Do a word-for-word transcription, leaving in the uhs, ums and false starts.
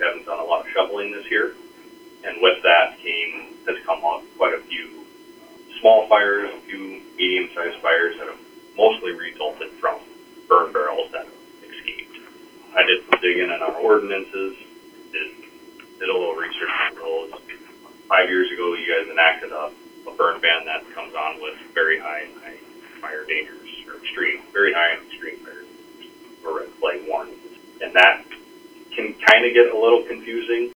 haven't done a lot of shoveling this year. And with that came, has come up quite a few small fires, a few medium-sized fires that have mostly resulted from burn barrels that have escaped. I did some digging in our ordinances, did, did a little research on those. Five years ago, you guys enacted a, a burn ban that comes on with very high, high fire dangers, or extreme, very high and extreme fire dangers, or red flag warnings. And that can kind of get a little confusing